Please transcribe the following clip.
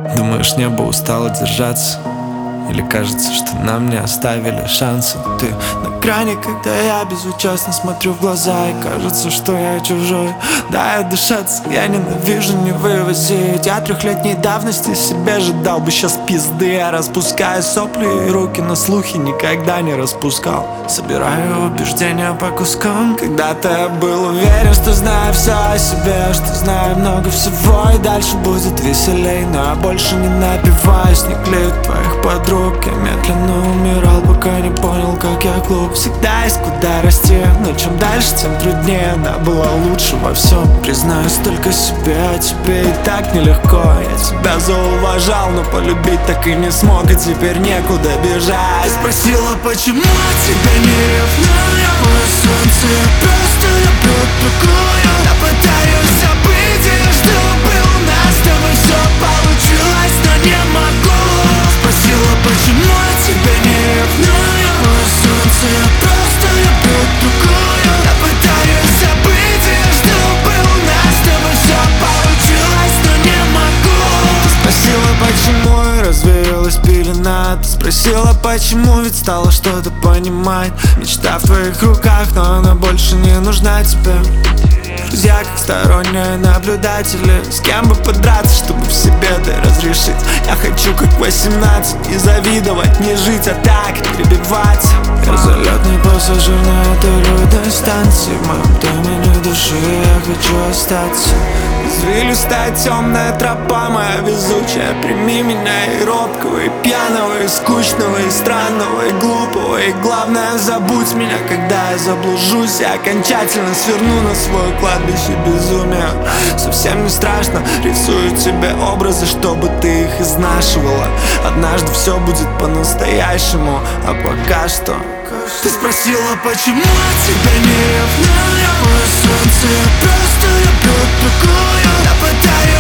Думаешь, небо устало держаться? Или кажется, что нам не оставили шанса? Ты на грани, когда я безучастно смотрю в глаза, и кажется, что я чужой. Дай отдышаться, я ненавижу не вывозить. Я 3-летней давности себе же дал бы сейчас пизды. Я распускаю сопли и руки на слухи никогда не распускал. Собираю убеждения по кускам. Когда-то я был уверен, что знаю все о себе, что знаю много всего, и дальше будет веселей. Но я больше не напиваюсь, не клею твоих подруг. Я медленно умирал, пока не понял, как я глуп. Всегда есть куда расти, но чем дальше, тем труднее. Да, было лучше во всем, признаюсь только себе. А тебе и так нелегко. Я тебя зауважал, но полюбить так и не смог, и теперь некуда бежать. Спросила, почему тебя не ревную? Мое солнце, я просто люблю другую. Я пытаюсь забыть, и я жду, бы у нас с тобой все получилось, но не могу. Спросила, почему я тебя не ревную? Мое солнце, я просто люблю другую. Я пытаюсь забыть, и я жду, бы у нас с тобой все получилось, но не могу. Ты спросила, почему и развеялась пелена. Ты спросила, почему, ведь стала что-то понимать. Мечта в твоих руках, но она больше не нужна тебе. Друзья, как сторонние наблюдатели. С кем бы подраться, чтобы в себе ты разрешить? Я хочу как 18 и завидовать, не жить, а так перебивать. Я залетный пассажир на этой людной станции. В моем доме души я хочу остаться. Извилистая темная тропа моя везучая. Прими меня и робкого, и пьяного, и скучного, и странного, и глупого. И главное, забудь меня, когда я заблужусь. Я окончательно сверну на свое кладбище безумия. Совсем не страшно, рисую тебе образы, чтобы ты их изнашивала. Однажды все будет по-настоящему, а пока что. Ты спросила, почему я тебя не ревную? Мое солнце, я просто люблю другую. Я пытаюсь